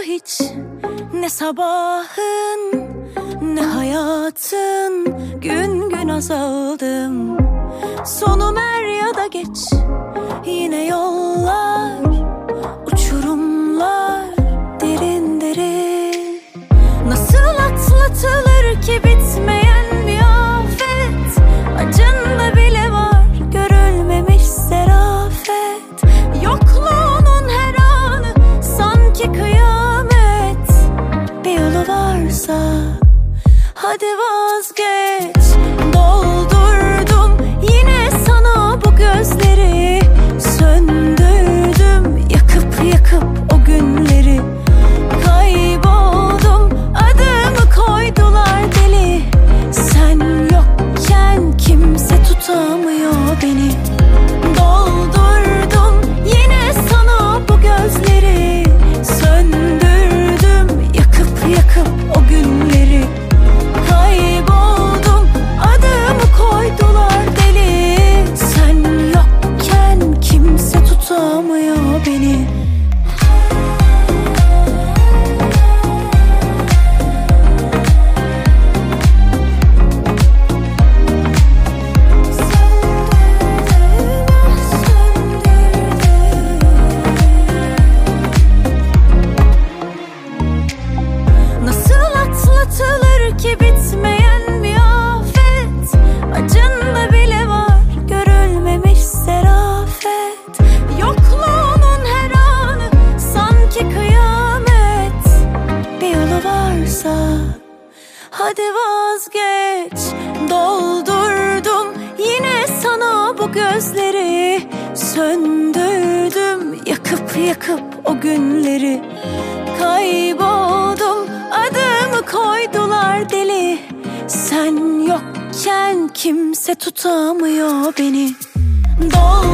hiç, ne sabahın ne hayatın. Gün gün azaldım, sonum er ya da geç. Yine yollar, uçurumlar derin derin. Nasıl atlatılır ki bitmeyen bir afet? Acında bile var görülmemiş serafet. Yokluğunun her anı sanki kıyamet. Bir yolu varsa hadi vazgeç. Doldurdum yine sana bu gözleri, söndürdüm yakıp yakıp o günleri. Kayboldum, adımı koydular deli. Sen yokken kimse tutamıyor beni. Doldurdum yine sana bu gözleri, söndürdüm yakıp yakıp o günleri. Kayboldum, adımı koydular deli. Sen yokken kimse tutamıyor beni. Nasıl atlatılır ki bitmeyen bir afet? Acında bile var görülmemiş serafet. Yokluğunun her anı sanki kıyamet. Bir yolu varsa hadi vazgeç. Doldurdum yine sana bu gözleri, söndürdüm yakıp yakıp o günleri. Kayboldum, adımı koydular deli. Sen yokken kimse tutamıyor beni.